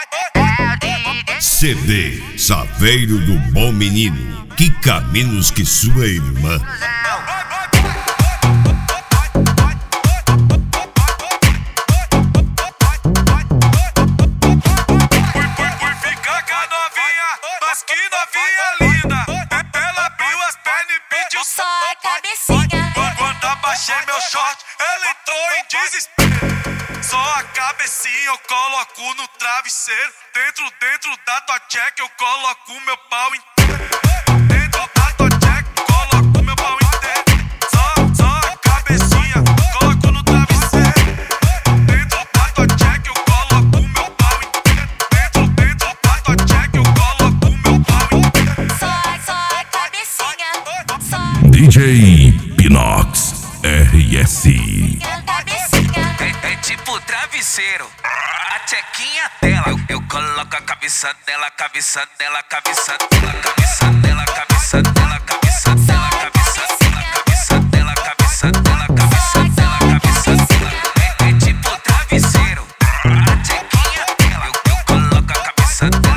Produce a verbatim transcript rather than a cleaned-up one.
C D Saveiro do Bom Menino, que caminhos que sua irmã. Mas que novinha linda, ela abriu as pernas e pediu só a cabecinha. Quando abaixei meu short, ela entrou em desespero. Só a cabecinha eu coloco no travesseiro. Dentro, dentro da tua check eu coloco meu pau inteiro. Dentro da tua check eu coloco meu pau inteiro. Só, só a cabecinha coloco no travesseiro. Dentro da tua check eu coloco meu pau inteiro. Dentro, dentro da tua check eu coloco meu pau inteiro. Só, só a cabecinha. Só D J Pinox R S. a cabecinha. É, é tipo travesseiro, a tchequinha dela. Eu, eu coloco a cabeça dela, cabeça dela, cabeça dela, cabeça dela, cabeça dela, cabeça dela, cabeça dela, cabeça dela, cabeça dela, cabeça dela, cabeça dela. É, é tipo travesseiro, a tchequinha dela. Eu, eu coloco a cabeça dela.